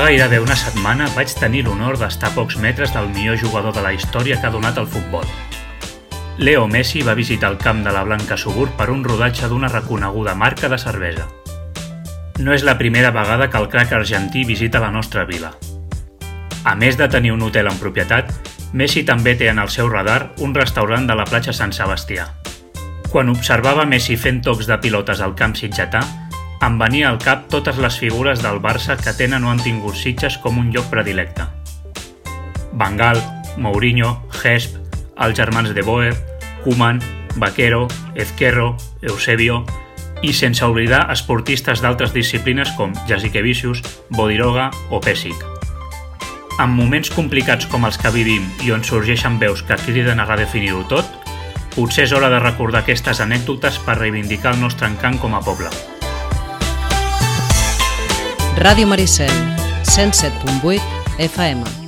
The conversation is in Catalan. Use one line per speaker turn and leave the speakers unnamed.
gairebé una setmana vaig tenir l'honor d'estar a pocs metres del millor jugador de la història que ha donat el futbol. Leo Messi va visitar el camp de la Blanca Subur per un rodatge d'una reconeguda marca de cervesa. No és la primera vegada que el crac argentí visita la nostra vila. A més de tenir un hotel en propietat, Messi també té en el seu radar un restaurant de la platja Sant Sebastià. Quan observava Messi fent tocs de pilotes al camp sitgetà, em venia al cap totes les figures del Barça que tenen o han tingut Sitges com un lloc predilecte. Van Gaal, Mourinho, Hesp, els germans de Boer, Koeman, Vaquero, Ezquerro, Eusebio i sense oblidar esportistes d'altres disciplines com Jasikevičius, Bodiroga o Pesic. En moments complicats com els que vivim i on sorgeixen veus que criden a redefinir-ho tot, potser és hora de recordar aquestes anècdotes per reivindicar el nostre encant com a poble.
Ràdio Maricel, 107.8 FM.